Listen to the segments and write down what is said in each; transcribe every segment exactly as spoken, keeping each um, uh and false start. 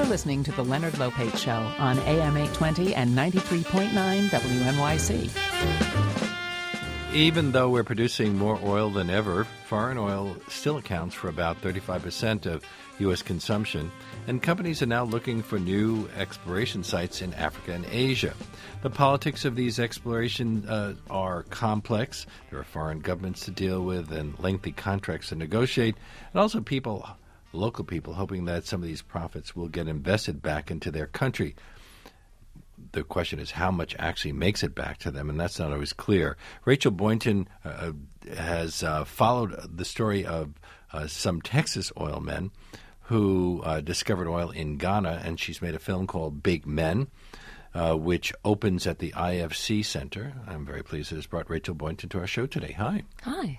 You're listening to The Leonard Lopate Show on A M eight twenty and ninety-three point nine W N Y C. Even though we're producing more oil than ever, foreign oil still accounts for about thirty-five percent of U S consumption, and companies are now looking for new exploration sites in Africa and Asia. The politics of these explorations uh, are complex. There are foreign governments to deal with and lengthy contracts to negotiate, and also people, local people, hoping that some of these profits will get invested back into their country. The question is how much actually makes it back to them, and that's not always clear. Rachel Boynton uh, has uh, followed the story of uh, some Texas oil men who uh, discovered oil in Ghana, and she's made a film called Big Men, uh, which opens at the I F C Center. I'm very pleased it has brought Rachel Boynton to our show today. Hi. Hi.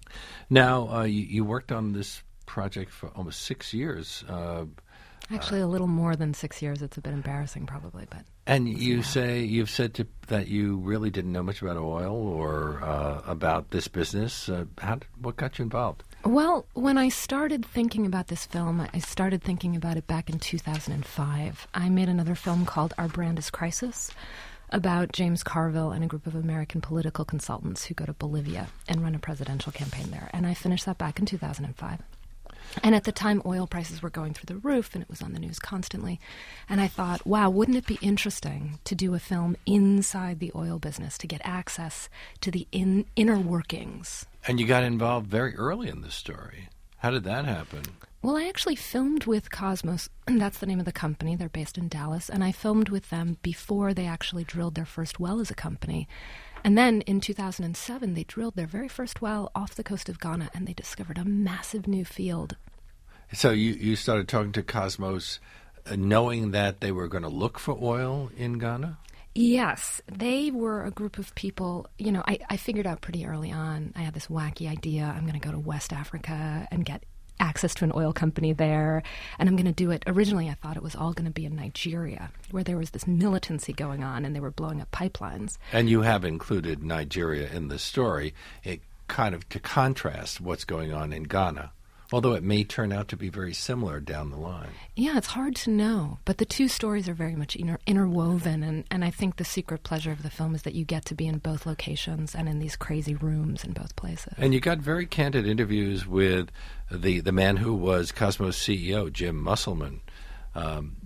Now, uh, you, you worked on this project for almost six years. Uh, Actually, a little more than six years. It's a bit embarrassing, probably, but. And you yeah. say you've said to, that you really didn't know much about oil or uh, about this business. Uh, how? What got you involved? Well, when I started thinking about this film, I started thinking about it back in two thousand five. I made another film called Our Brand is Crisis about James Carville and a group of American political consultants who go to Bolivia and run a presidential campaign there. And I finished that back in two thousand five. And at the time, oil prices were going through the roof, and it was on the news constantly. And I thought, wow, wouldn't it be interesting to do a film inside the oil business, to get access to the in, inner workings? And you got involved very early in this story. How did that happen? Well, I actually filmed with Cosmos, and that's the name of the company. They're based in Dallas. And I filmed with them before they actually drilled their first well as a company. And then in two thousand seven, they drilled their very first well off the coast of Ghana, and they discovered a massive new field. So you, you started talking to Cosmos uh, knowing that they were going to look for oil in Ghana? Yes. They were a group of people, you know, I, I figured out pretty early on, I had this wacky idea, I'm going to go to West Africa and get access to an oil company there, and I'm going to do it. Originally, I thought it was all going to be in Nigeria, where there was this militancy going on, and they were blowing up pipelines. And you have included Nigeria in the story, it kind of to contrast what's going on in Ghana, although it may turn out to be very similar down the line. Yeah, it's hard to know, but the two stories are very much inter- interwoven, and, and I think the secret pleasure of the film is that you get to be in both locations and in these crazy rooms in both places. And you got very candid interviews with the, the man who was Cosmos C E O, Jim Musselman. Um,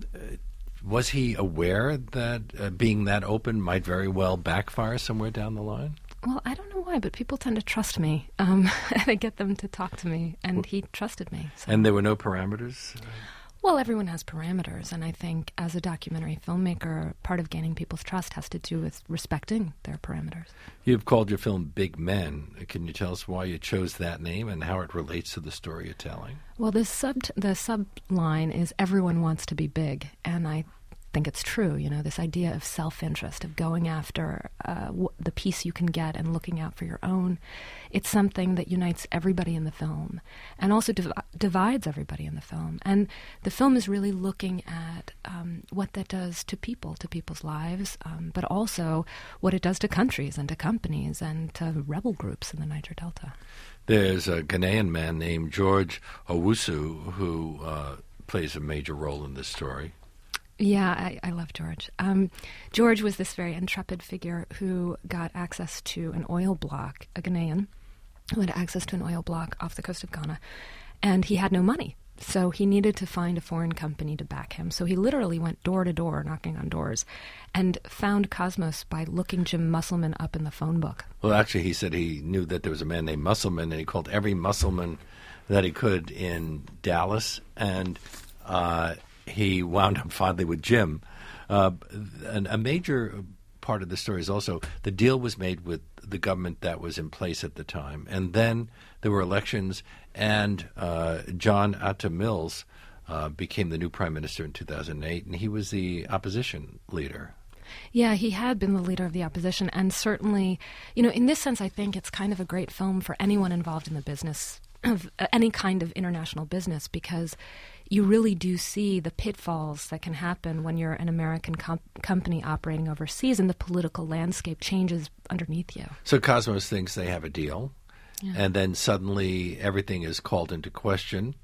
was he aware that uh, being that open might very well backfire somewhere down the line? Well, I don't know why, but people tend to trust me. Um, and I get them to talk to me, and he trusted me. So. And there were no parameters? Well, everyone has parameters, and I think as a documentary filmmaker, part of gaining people's trust has to do with respecting their parameters. You've called your film Big Men. Can you tell us why you chose that name and how it relates to the story you're telling? Well, the sub the subline is everyone wants to be big, and I think it's true, you know, this idea of self-interest, of going after uh, w- the piece you can get and looking out for your own. It's something that unites everybody in the film and also div- divides everybody in the film. And the film is really looking at um, what that does to people, to people's lives, um, but also what it does to countries and to companies and to rebel groups in the Niger Delta. There's a Ghanaian man named George Owusu who uh, plays a major role in this story. Yeah, I, I love George. Um, George was this very intrepid figure who got access to an oil block, a Ghanaian, who had access to an oil block off the coast of Ghana, and he had no money. So he needed to find a foreign company to back him. So he literally went door to door, knocking on doors, and found Cosmos by looking Jim Musselman up in the phone book. Well, actually, he said he knew that there was a man named Musselman, and he called every Musselman that he could in Dallas, and uh, he wound up finally with Jim. Uh, and a major part of the story is also the deal was made with the government that was in place at the time. And then there were elections, and uh, John Atta Mills uh, became the new prime minister in two thousand eight, and he was the opposition leader. Yeah, he had been the leader of the opposition, and certainly, you know, in this sense, I think it's kind of a great film for anyone involved in the business of uh, any kind of international business, because you really do see the pitfalls that can happen when you're an American com- company operating overseas and the political landscape changes underneath you. So Cosmos thinks they have a deal, yeah. and then suddenly everything is called into question.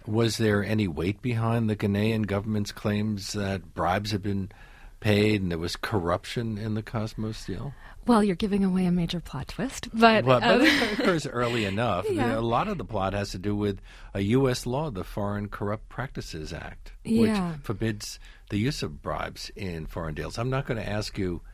Was there any weight behind the Ghanaian government's claims that bribes had been paid and there was corruption in the Cosmos deal? Well, you're giving away a major plot twist, but... Well, but um, it occurs early enough. Yeah. A lot of the plot has to do with a U S law, the Foreign Corrupt Practices Act, which Yeah. forbids the use of bribes in foreign deals. I'm not going to ask you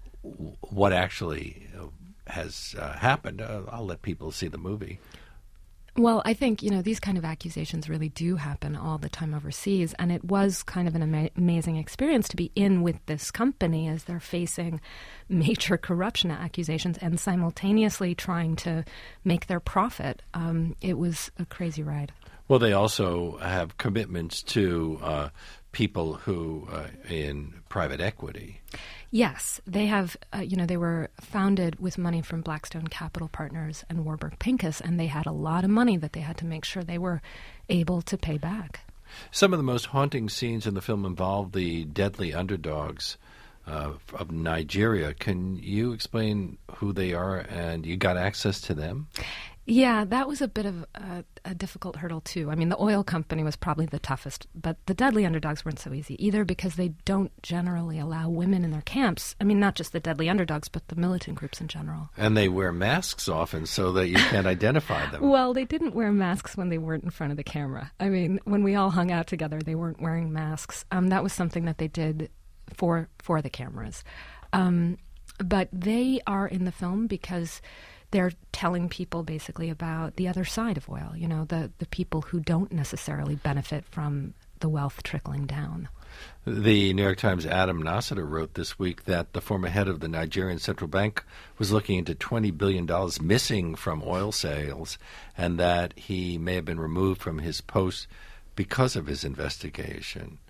w- what actually uh, has uh, happened. Uh, I'll let people see the movie. Well, I think, you know, these kind of accusations really do happen all the time overseas, and it was kind of an ama- amazing experience to be in with this company as they're facing major corruption accusations and simultaneously trying to make their profit. Um, it was a crazy ride. Well, they also have commitments to uh, people who uh, in private equity. Yes, they have, uh, you know, they were founded with money from Blackstone Capital Partners and Warburg Pincus, and they had a lot of money that they had to make sure they were able to pay back. Some of the most haunting scenes in the film involve the deadly underdogs uh, of Nigeria. Can you explain who they are and you got access to them? Yeah, that was a bit of a, a difficult hurdle, too. I mean, the oil company was probably the toughest, but the deadly underdogs weren't so easy either because they don't generally allow women in their camps. I mean, not just the deadly underdogs, but the militant groups in general. And they wear masks often so that you can't identify them. Well, they didn't wear masks when they weren't in front of the camera. I mean, when we all hung out together, they weren't wearing masks. Um, that was something that they did for for the cameras. Um, but they are in the film because they're telling people basically about the other side of oil, you know, the, the people who don't necessarily benefit from the wealth trickling down. The New York Times' Adam Nassiter wrote this week that the former head of the Nigerian Central Bank was looking into twenty billion dollars missing from oil sales and that he may have been removed from his post because of his investigation.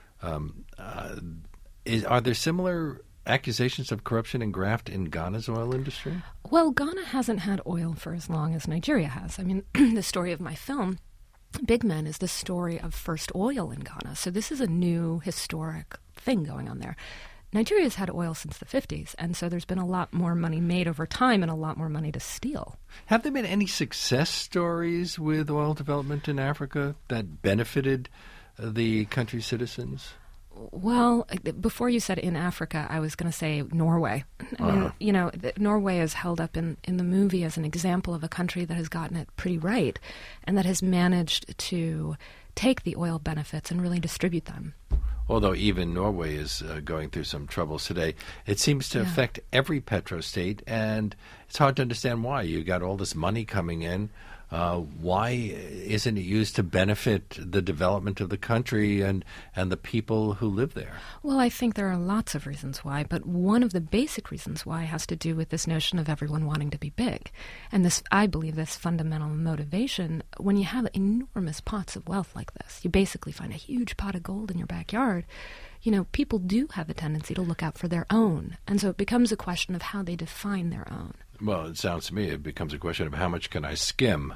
Um, uh, is, are there similar accusations of corruption and graft in Ghana's oil industry? Well, Ghana hasn't had oil for as long as Nigeria has. I mean, the story of my film, Big Men, is the story of first oil in Ghana. So this is a new historic thing going on there. Nigeria's had oil since the fifties, and so there's been a lot more money made over time and a lot more money to steal. Have there been any success stories with oil development in Africa that benefited the country's citizens? Well, before you said in Africa, I was going to say Norway. I mean, Uh-huh. you know, th- Norway is held up in, in the movie as an example of a country that has gotten it pretty right and that has managed to take the oil benefits and really distribute them. Although even Norway is uh, going through some troubles today, it seems to Yeah. affect every petrostate, and it's hard to understand why. You got all this money coming in. Uh, why isn't it used to benefit the development of the country and, and the people who live there? Well, I think there are lots of reasons why, but one of the basic reasons why has to do with this notion of everyone wanting to be big. And this, I believe, this fundamental motivation, when you have enormous pots of wealth like this, you basically find a huge pot of gold in your backyard, you know, people do have a tendency to look out for their own. And so it becomes a question of how they define their own. Well, it sounds to me it becomes a question of how much can I skim?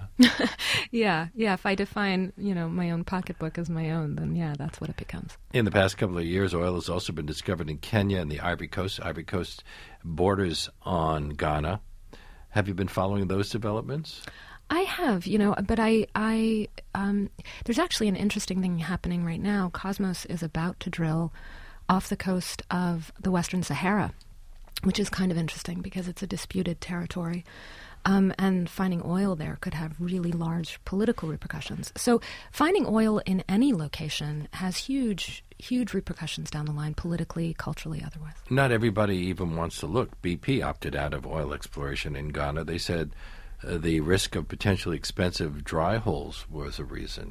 Yeah, yeah. If I define, you know, my own pocketbook as my own, then yeah, that's what it becomes. In the past couple of years, oil has also been discovered in Kenya and the Ivory Coast. Ivory Coast borders on Ghana. Have you been following those developments? I have, you know, but I, I, um, there's actually an interesting thing happening right now. Cosmos is about to drill off the coast of the Western Sahara, which is kind of interesting because it's a disputed territory. Um, and finding oil there could have really large political repercussions. So finding oil in any location has huge, huge repercussions down the line, politically, culturally, otherwise. Not everybody even wants to look. B P opted out of oil exploration in Ghana. They said uh, the risk of potentially expensive dry holes was a reason.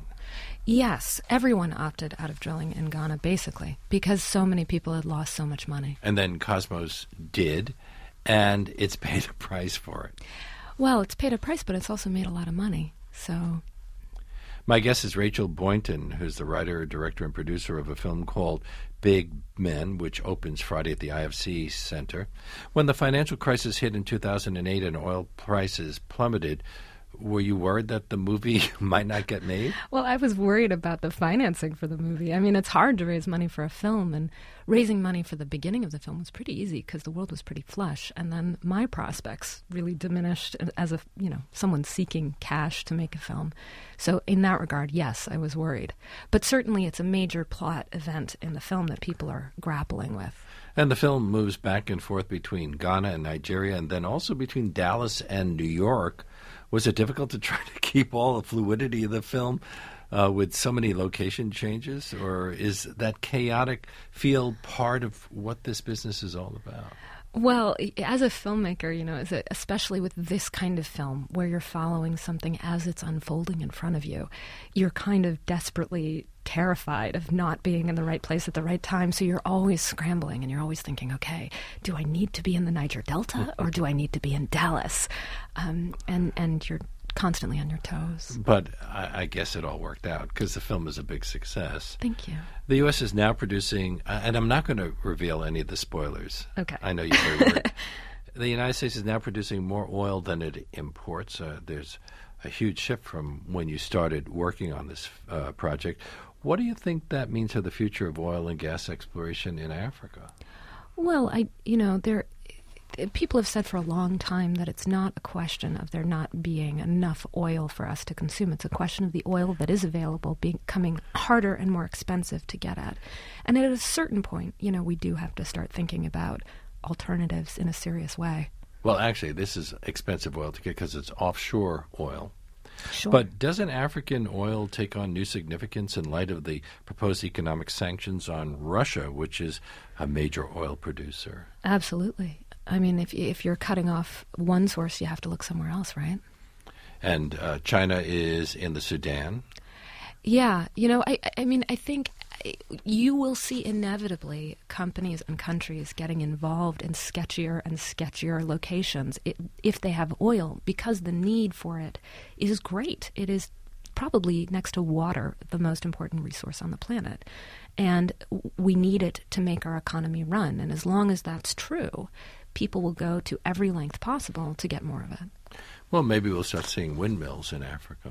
Yes, everyone opted out of drilling in Ghana, basically, because so many people had lost so much money. And then Cosmos did, and it's paid a price for it. Well, it's paid a price, but it's also made a lot of money. So, my guest is Rachel Boynton, who's the writer, director, and producer of a film called Big Men, which opens Friday at the I F C Center. When the financial crisis hit in two thousand eight and oil prices plummeted, were you worried that the movie might not get made? Well, I was worried about the financing for the movie. I mean, it's hard to raise money for a film, and raising money for the beginning of the film was pretty easy because the world was pretty flush. And then my prospects really diminished as a, you know, someone seeking cash to make a film. So in that regard, yes, I was worried. But certainly it's a major plot event in the film that people are grappling with. And the film moves back and forth between Ghana and Nigeria, and then also between Dallas and New York. Was it difficult to try to keep all the fluidity of the film uh, with so many location changes? Or is that chaotic feel part of what this business is all about? Well, as a filmmaker, you know, as a, especially with this kind of film where you're following something as it's unfolding in front of you, you're kind of desperately terrified of not being in the right place at the right time. So you're always scrambling and you're always thinking, okay, do I need to be in the Niger Delta or do I need to be in Dallas? Um, and, and you're constantly on your toes. But I, I guess it all worked out because the film is a big success. Thank you. The U S is now producing, uh, and I'm not going to reveal any of the spoilers. Okay. I know you're very worried. The United States is now producing more oil than it imports. Uh, there's a huge shift from when you started working on this uh, project. What do you think that means for the future of oil and gas exploration in Africa? Well, I, you know, there. People have said for a long time that it's not a question of there not being enough oil for us to consume. It's a question of the oil that is available becoming harder and more expensive to get at. And at a certain point, you know, we do have to start thinking about alternatives in a serious way. Well, actually, this is expensive oil to get because it's offshore oil. Sure. But doesn't African oil take on new significance in light of the proposed economic sanctions on Russia, which is a major oil producer? Absolutely. I mean, if if you're cutting off one source, you have to look somewhere else, right? And uh, China is in the Sudan. Yeah. You know, I, I mean, I think you will see inevitably companies and countries getting involved in sketchier and sketchier locations if they have oil, because the need for it is great. It is probably next to water the most important resource on the planet. And we need it to make our economy run. And as long as that's true, people will go to every length possible to get more of it. Well, maybe we'll start seeing windmills in Africa.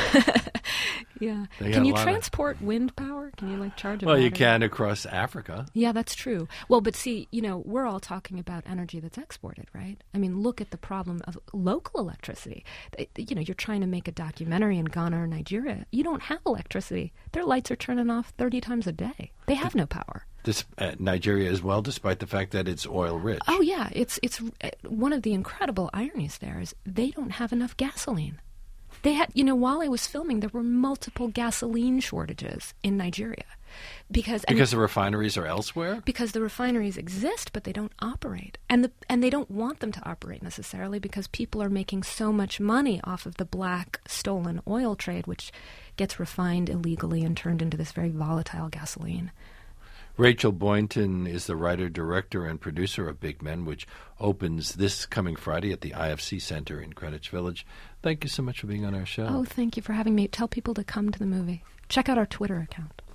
Yeah. They Can got a you lot of- transport wind power? Can you, like, charge a Well, you battery? can across Africa. Yeah, that's true. Well, but see, you know, we're all talking about energy that's exported, right? I mean, look at the problem of local electricity. You know, you're trying to make a documentary in Ghana or Nigeria. You don't have electricity. Their lights are turning off thirty times a day. They have no power. This, uh, Nigeria as well, despite the fact that it's oil rich. Oh, yeah. It's, it's uh, one of the incredible ironies there is they don't have enough gasoline. They had, you know, while I was filming, there were multiple gasoline shortages in Nigeria. Because and Because the refineries are elsewhere? Because the refineries exist, but they don't operate. And the and they don't want them to operate necessarily because people are making so much money off of the black stolen oil trade, which gets refined illegally and turned into this very volatile gasoline. Rachel Boynton is the writer, director, and producer of Big Men, which opens this coming Friday at the I F C Center in Greenwich Village. Thank you so much for being on our show. Oh, thank you for having me. Tell people to come to the movie. Check out our Twitter account.